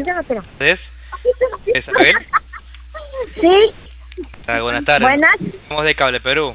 Isabel? Sí. Buenas tardes. Buenas. Somos de Cable Perú.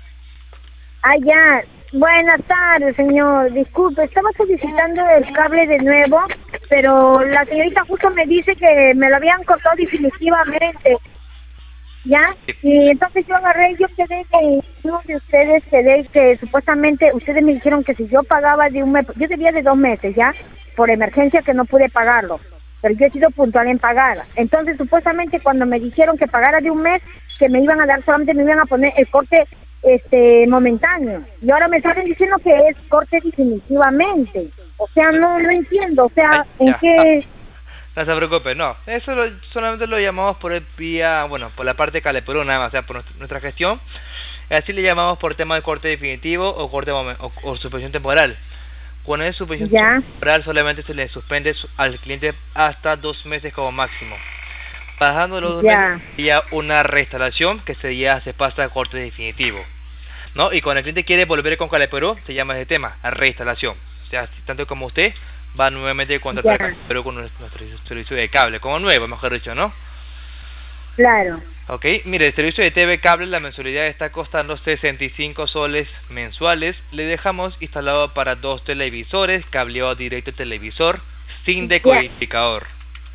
Ya. Buenas tardes, señor. Disculpe, estaba solicitando el cable de nuevo, pero la señorita justo me dice que me lo habían cortado definitivamente. ¿Ya? Y entonces yo agarré, yo quedé que uno de ustedes quedé que supuestamente ustedes me dijeron que si yo pagaba de un mes, yo debía de 2 meses, ¿ya? Por emergencia que no pude pagarlo, pero yo he sido puntual en pagar. Entonces supuestamente cuando me dijeron que pagara de un mes, que me iban a dar, solamente me iban a poner el corte momentáneo, y ahora me salen diciendo que es corte definitivamente. O sea, no entiendo, o sea, ¿en qué...? No se preocupe, no. Eso solamente lo llamamos por el vía, bueno, por la parte de Cable Perú, nada más, o sea, por nuestra gestión. Así le llamamos por tema de corte definitivo o corte o suspensión temporal. Cuando es suspensión temporal, solamente se le suspende al cliente hasta 2 meses como máximo. Pasando los 2 meses, sería una reinstalación que se pasa a corte definitivo, ¿no? Y cuando el cliente quiere volver con Cable Perú, se llama ese tema, reinstalación. O sea, tanto como usted va nuevamente a contratar Cable Perú con nuestro servicio de cable, como nuevo, mejor dicho, ¿no? Claro. Ok, mire, el servicio de TV Cable, la mensualidad está costando 65 soles mensuales. Le dejamos instalado para 2 televisores, cableado directo televisor, sin decodificador.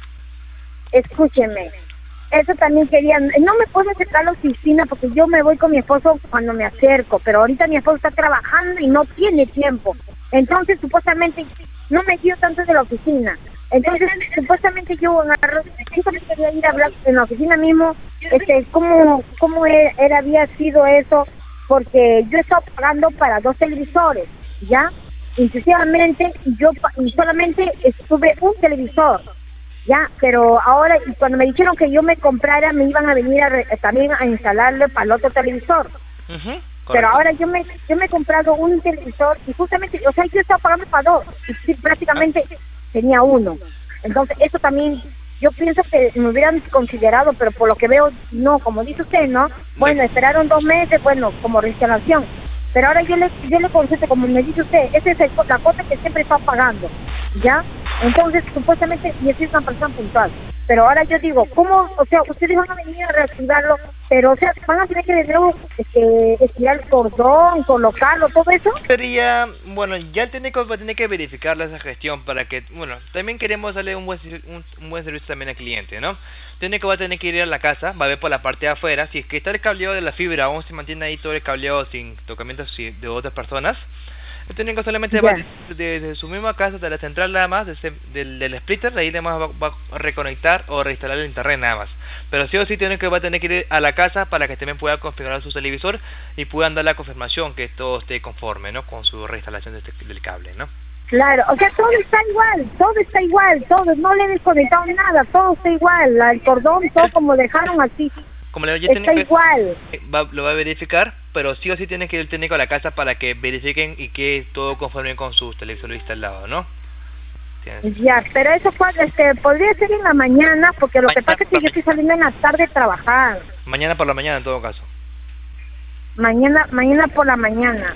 Escúcheme, eso también quería, no me puedo acercar a la oficina porque yo me voy con mi esposo cuando me acerco, pero ahorita mi esposo está trabajando y no tiene tiempo. Entonces, supuestamente, no me dio tanto de la oficina. Entonces, supuestamente yo agarro, simplemente quería ir a hablar en la oficina mismo, cómo había sido eso, porque yo estaba pagando para 2 televisores, ¿ya? Inclusivamente, yo solamente tuve un televisor, ¿ya? Pero ahora, cuando me dijeron que yo me comprara, me iban a venir también a instalarle para el otro televisor. Pero ahora yo me he comprado un televisor y justamente, o sea, yo estaba pagando para 2 y prácticamente tenía 1. Entonces, eso también, yo pienso que me hubieran considerado, pero por lo que veo, no, como dice usted, ¿no? Bueno, esperaron 2 meses, bueno, como reinstalación. Pero ahora yo le consulto, como me dice usted, esa es la cuota que siempre está pagando, ¿ya? Entonces, supuestamente, y es una persona puntual. Pero ahora yo digo, ¿cómo? O sea, ustedes van a venir a reactivarlo, pero, o sea, van a tener que de nuevo estirar el cordón, colocarlo, todo eso. Sería, bueno, ya el técnico va a tener que verificar esa gestión para que, bueno, también queremos darle un buen servicio también al cliente, ¿no? El técnico va a tener que ir a la casa, va a ver por la parte de afuera, si es que está el cableado de la fibra, aún se mantiene ahí todo el cableado sin tocamientos de otras personas. El técnico solamente va desde su misma casa, de la central nada más, del splitter, de ahí además va a reconectar o reinstalar el internet nada más. Pero sí o sí va a tener que ir a la casa para que también pueda configurar su televisor y puedan dar la confirmación que todo esté conforme, ¿no? Con su reinstalación del cable, ¿no? Claro, o sea, todo está igual, todo, no le he desconectado nada, todo está igual, el cordón, todo como dejaron así. Como le digo, está igual. Lo va a verificar, pero sí o sí tiene que ir el técnico a la casa para que verifiquen y que todo conforme con su televisor instalado, ¿no? Ya, pero eso podría ser en la mañana, porque lo que pasa es que yo estoy saliendo en la tarde a trabajar. Mañana por la mañana, en todo caso. Mañana por la mañana.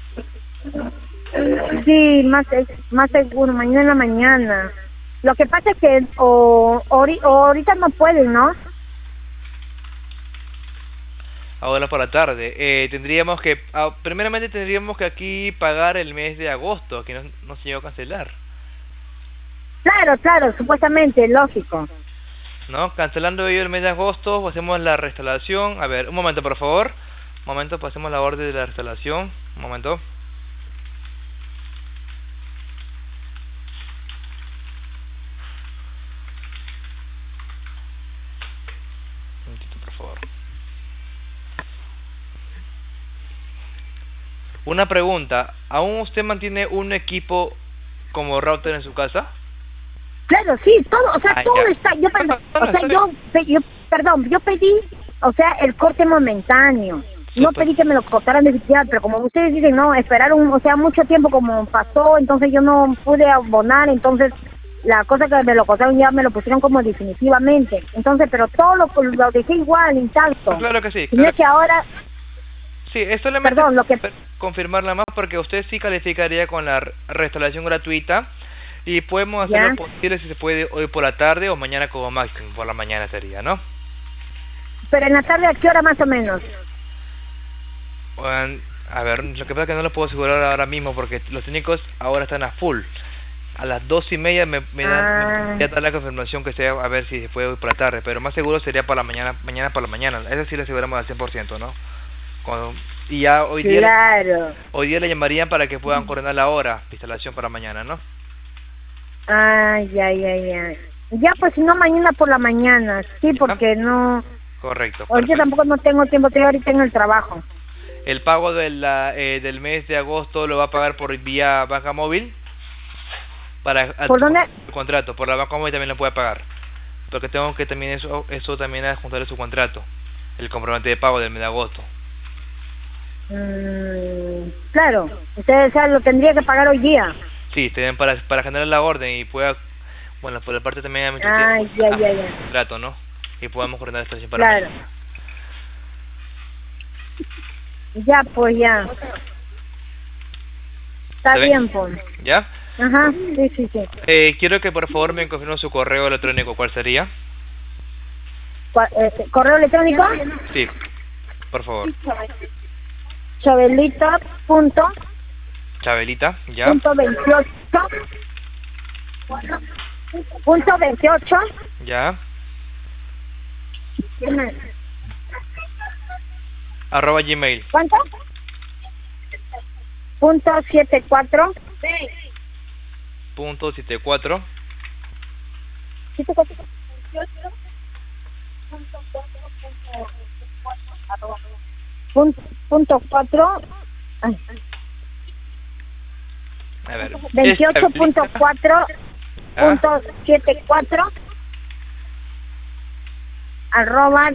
Sí, más seguro, mañana en la mañana. Lo que pasa es que ahorita no pueden, ¿no? Ahora por la tarde. Primeramente tendríamos que aquí pagar el mes de agosto, que no se llegó a cancelar. Claro, supuestamente, lógico. ¿No? Cancelando ello el mes de agosto, hacemos la restauración. A ver, un momento, por favor. Un momento, pasemos la orden de la restauración. Un momento. Un momentito, por favor. Una pregunta, ¿aún usted mantiene un equipo como router en su casa? Claro, sí, todo, o sea, todo está, yo pedí, o sea, el corte momentáneo. No pedí que me lo cortaran de siquiera, pero como ustedes dicen, no, esperaron, o sea, mucho tiempo como pasó, entonces yo no pude abonar, entonces la cosa que me lo cortaron ya me lo pusieron como definitivamente. Entonces, pero todo lo dejé igual, intacto. Claro que sí. Y es que ahora... Sí, es solamente confirmarla más porque usted sí calificaría con la restauración gratuita Y podemos ¿Ya? hacerlo posible si se puede hoy por la tarde o mañana como máximo, por la mañana sería, ¿no? Pero en la tarde, ¿a qué hora más o menos? Bueno, a ver, lo que pasa es que no lo puedo asegurar ahora mismo porque los técnicos ahora están a full. A las 2:30 me da la confirmación que sea, a ver si se puede hoy por la tarde, pero más seguro sería por la mañana por la mañana. Eso sí lo aseguramos al 100%, ¿no? Y ya hoy día le llamarían para que puedan coordinar la hora de instalación para mañana, ¿no? Ya. Ya, pues si no, mañana por la mañana. Sí, porque no... Correcto. Ahorita tampoco no tengo tiempo, estoy ahorita en el trabajo. ¿El pago del mes de agosto lo va a pagar por vía banca móvil? ¿Por dónde? El contrato, por la banca móvil también lo puede pagar. Porque tengo que también eso también adjuntarle su contrato. El comprobante de pago del mes de agosto. Claro, usted lo tendría que pagar hoy día. Sí, tienen para generar la orden y pueda, bueno, por la parte también de ya. contrato, ¿no? Y podamos coordinar esta para claro. mañana. Ya, pues ya. Está bien, pues. ¿Ya? Ajá, sí. Quiero que por favor me confirme su correo electrónico, ¿cuál sería? ¿Correo electrónico? Sí, por favor. Chabelita. Chabelita, ya. Punto 28. Punto 28. Ya. Arroba Gmail. ¿Cuánto? Punto 74. Punto 74. Punto 4. A ver. 28.4.74 arroba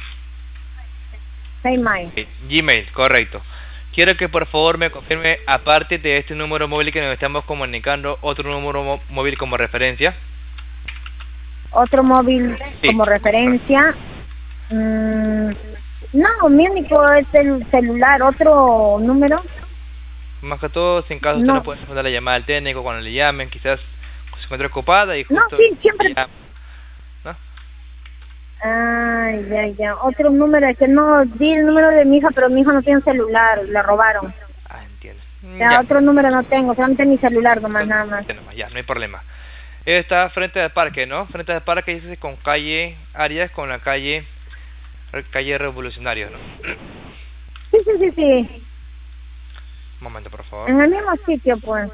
Gmail, correcto. Quiero que por favor me confirme, aparte de este número móvil que nos estamos comunicando, otro número móvil como referencia. Otro móvil como referencia. No, mi único es el celular. Otro número. Más que todo, si en caso usted no puede responder la llamada al técnico cuando le llamen, quizás se encuentre ocupada y justo... No, sí, siempre... ¿No? Ya. Otro número, es que no di el número de mi hija, pero mi hija no tiene celular, la robaron. Entiendo. Ya, otro número no tengo, solamente mi celular nomás, nada más. Ya, no hay problema. Está frente al parque, ¿no? Frente al parque dice con calle Arias, con la calle Revolucionario, ¿no? Sí. Un momento, por favor. En el mismo sitio, pues.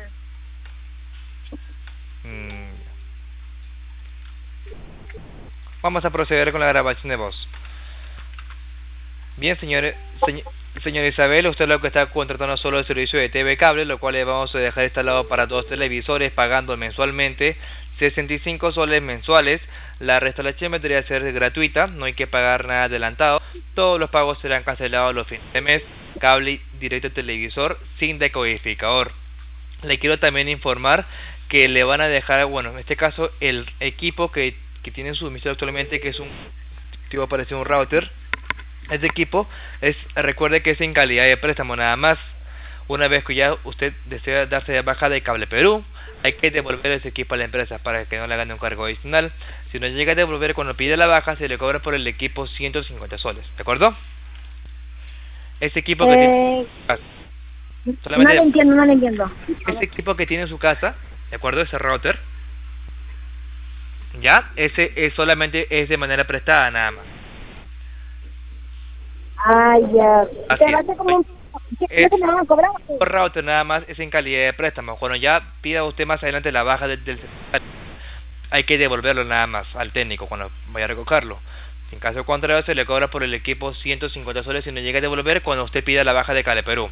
Vamos a proceder con la grabación de voz. Bien, señora Isabel, usted lo que está contratando solo el servicio de TV cable, lo cual le vamos a dejar instalado para 2 televisores, pagando mensualmente 65 soles mensuales. La restauración vendría a ser gratuita, no hay que pagar nada adelantado. Todos los pagos serán cancelados los fines de mes. Cable directo televisor sin decodificador. Le quiero también informar que le van a dejar, bueno, en este caso el equipo que tiene su domicilio actualmente, que es tipo parece un router. Este equipo recuerde que es en calidad de préstamo nada más. Una vez que ya usted desea darse de baja de Cable Perú, hay que devolver ese equipo a la empresa para que no le hagan un cargo adicional. Si no llega a devolver cuando pide la baja, se le cobra por el equipo 150 soles, ¿de acuerdo? Ese equipo que tiene no le entiendo. Ese equipo que tiene en su casa, ¿de acuerdo? Ese router, ya, ese solamente es de manera prestada nada más. Ya. Así ¿Te va a hacer como ¿qué me van a cobrar? Por router nada más es en calidad de préstamo. Cuando ya pida usted más adelante la baja del hay que devolverlo nada más al técnico cuando vaya a recogerlo. En caso contrario, se le cobra por el equipo 150 soles si no llega a devolver cuando usted pida la baja de Cable Perú.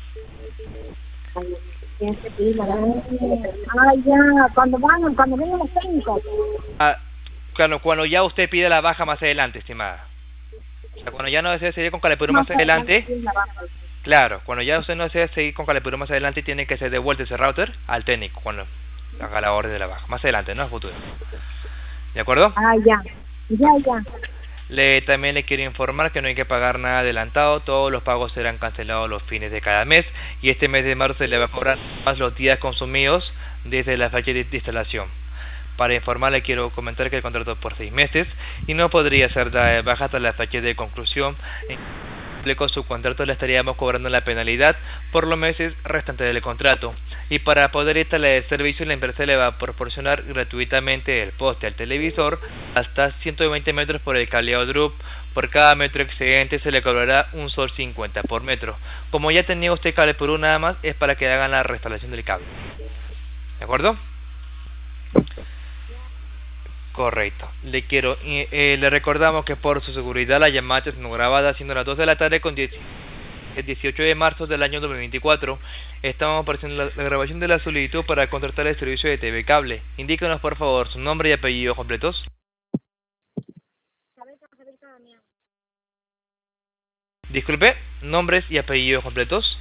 Ya, cuando vengan los técnicos. Cuando ya usted pide la baja más adelante, estimada. O sea, cuando ya no desea seguir con Cable Perú más adelante, claro, cuando ya usted no desea seguir con Cable Perú más adelante, tiene que ser devuelto ese router al técnico cuando haga la orden de la baja. Más adelante, no a futuro. ¿De acuerdo? Ya. También le quiero informar que no hay que pagar nada adelantado. Todos los pagos serán cancelados los fines de cada mes. Y este mes de marzo se le va a cobrar más los días consumidos desde la fecha de instalación. Para informarle quiero comentar que el contrato es por 6 meses y no podría ser dada de baja hasta la fecha de conclusión. Con su contrato le estaríamos cobrando la penalidad por los meses restantes del contrato, y para poder instalar el servicio la empresa le va a proporcionar gratuitamente el poste al televisor hasta 120 metros por el cableado DRUP. Por cada metro excedente se le cobrará un sol 50 por metro. Como ya tenía usted cable por nada más, es para que hagan la reinstalación del cable. ¿De acuerdo? Correcto. Le recordamos que por su seguridad la llamada es no grabada, siendo las 2 de la tarde con el 18 de marzo del año 2024. Estamos apareciendo la grabación de la solicitud para contratar el servicio de TV Cable. Indíquenos por favor su nombre y apellido completos. Disculpe, nombres y apellidos completos.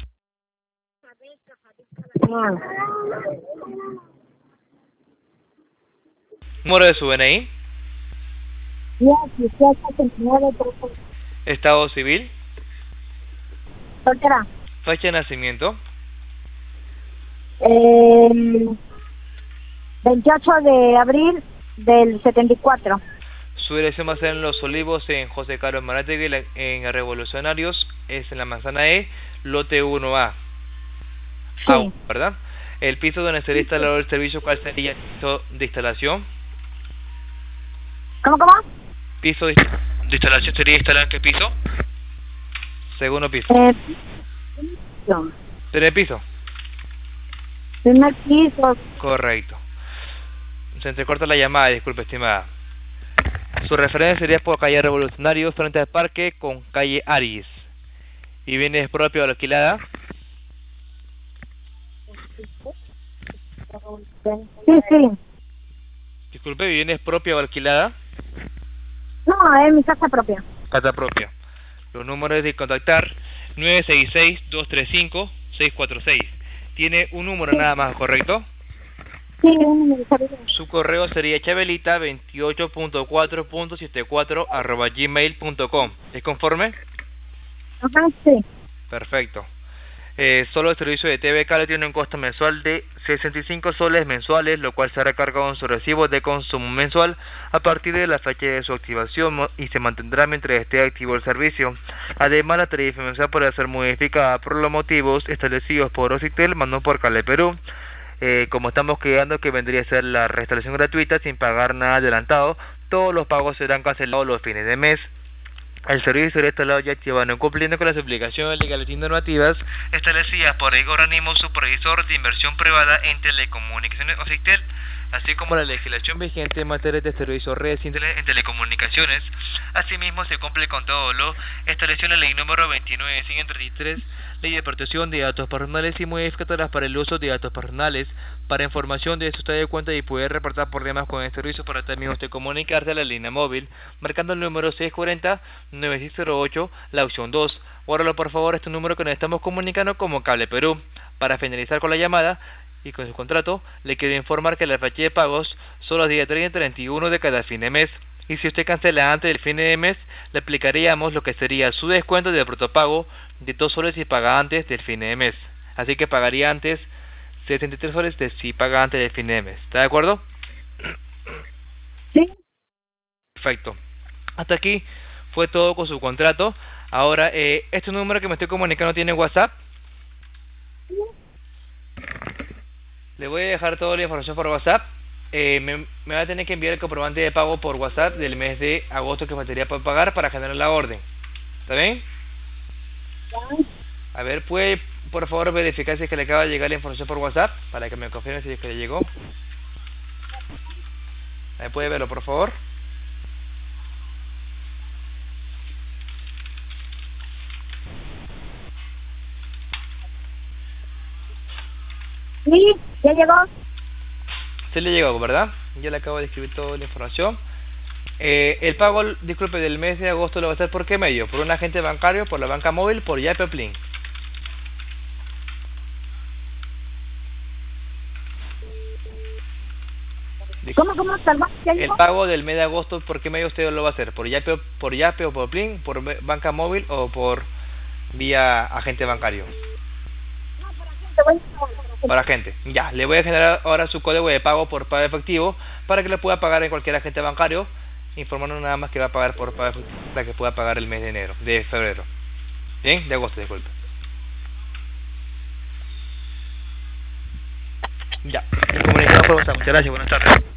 Número de su DNI. Estado civil. Soltera. Fecha de nacimiento. 28 de abril del 74. Su dirección va a ser en Los Olivos, en José Carlos Marategui, en Revolucionarios, es en la manzana E, lote 1A. Sí. ¿Verdad? El piso donde sería instalado el servicio, ¿cuál sería el piso de instalación? ¿Cómo? ¿Piso de instalación sería instalado en qué piso? Segundo piso. No. ¿Primer piso? Primer piso. Correcto. Se entrecorta la llamada, disculpe, estimada. Su referencia sería por calle Revolucionarios, frente al parque, con calle Aries. ¿Y viene propia o alquilada? Sí. Disculpe, ¿viene propia o alquilada? No, es mi casa propia. Casa propia. Los números de contactar: 966-235-646. Tiene un número nada más, ¿correcto? Sí, un número. Su correo sería chabelita28.4.74@gmail.com. ¿Es conforme? Ajá, sí. Perfecto. Solo el servicio de TV Cable tiene un costo mensual de 65 soles mensuales, lo cual se recarga en su recibo de consumo mensual a partir de la fecha de su activación y se mantendrá mientras esté activo el servicio. Además, la tarifa mensual puede ser modificada por los motivos establecidos por Ocitel, más no por Cable Perú. Como estamos quedando que vendría a ser la reinstalación gratuita sin pagar nada adelantado, todos los pagos serán cancelados los fines de mes. El servicio será instalado y activado cumpliendo con las obligaciones legales y normativas establecidas por el organismo supervisor de inversión privada en telecomunicaciones Ocitel, así como la legislación vigente en materia de servicios redes en telecomunicaciones. Asimismo, se cumple con todo lo establecido en la ley número 29.133, Ley de Protección de Datos Personales y modificadoras para el uso de datos personales. Para información de su estado de cuenta y poder reportar problemas con el servicio, para también usted comunicarse a la línea móvil, marcando el número 640-9608, la opción 2. Guárdalo por favor, este número que nos estamos comunicando como Cable Perú. Para finalizar con la llamada y con su contrato, le quiero informar que la fecha de pagos son los días 30 y 31 de cada fin de mes. Y si usted cancela antes del fin de mes, le aplicaríamos lo que sería su descuento de protopago de 2 soles si paga antes del fin de mes. Así que pagaría antes 73 soles si paga antes del fin de mes. ¿Está de acuerdo? Sí. Perfecto. Hasta aquí fue todo con su contrato. Ahora, este número que me estoy comunicando tiene WhatsApp. Le voy a dejar toda la información por WhatsApp. Me va a tener que enviar el comprobante de pago por WhatsApp del mes de agosto que faltaría por pagar para generar la orden. ¿Está bien? A ver, ¿puede por favor verificar si es que le acaba de llegar la información por WhatsApp? Para que me confirme si es que le llegó. ¿Puede verlo por favor? Sí, ya llegó. Se le llegó, ¿verdad? Ya le acabo de escribir toda la información. El pago, disculpe, del mes de agosto lo va a hacer ¿por qué medio? ¿Por un agente bancario, por la banca móvil, por Yape o Plin? ¿Cómo? El pago del mes de agosto, ¿por qué medio usted lo va a hacer? ¿Por Yape o por Plin? ¿Por banca móvil o por vía agente bancario? No, por agente, voy a para agente. Ya, le voy a generar ahora su código de pago por pago efectivo para que le pueda pagar en cualquier agente bancario, informando nada más que va a pagar por pago efectivo para que pueda pagar el mes de febrero. Bien, de agosto, disculpe. Ya, comunicado por WhatsApp. Muchas gracias, buenas tardes.